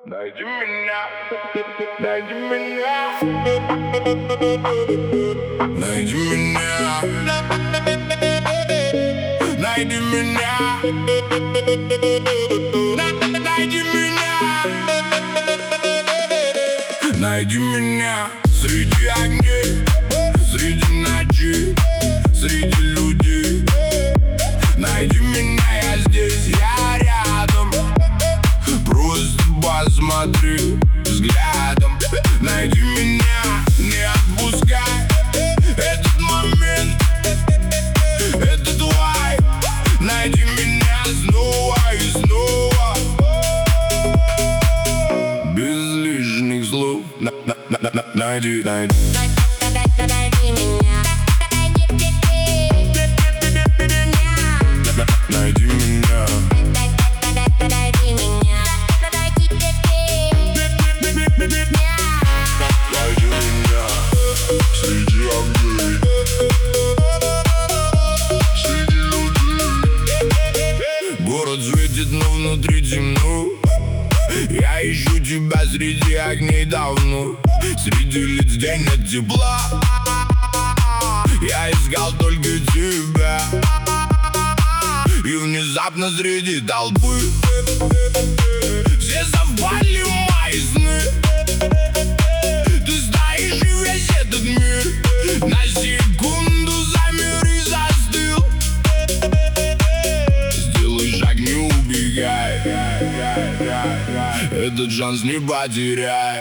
Найди меня, найди меня, найди меня, найди меня, найди меня, найди меня среди огней, среди ночи, среди людей. Найди меня, я здесь, я рядом. Просто посмотри взглядом. Найди меня, не отпускай этот момент, этот вайб. Найди меня снова и снова, без лишних слов. Найди, найди. Найди меня. Найди меня. Найди меня. Найди меня среди огней, среди людей. Город светит, но внутри темно. Я ищу тебя среди огней давно. Среди лиц, где нет тепла. Я искал только тебя. И внезапно среди толпы все совпали мои сны. Ты стоишь и весь этот мир на секунду замер и застыл. Сделай шаг, не убегай, этот шанс не потеряй.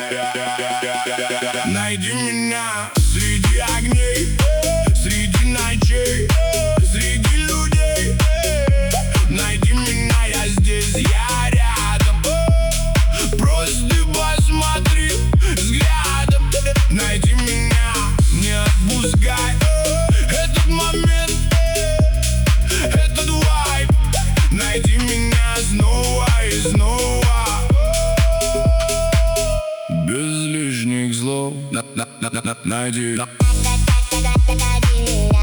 Найди меня среди огней, среди ночей, среди людей. Найди меня, я здесь, я рядом. Просто посмотри взглядом. Найди меня, не отпускай этот момент, этот вайб. Найди меня снова и снова, без лишних слов. Найди. Найди меня.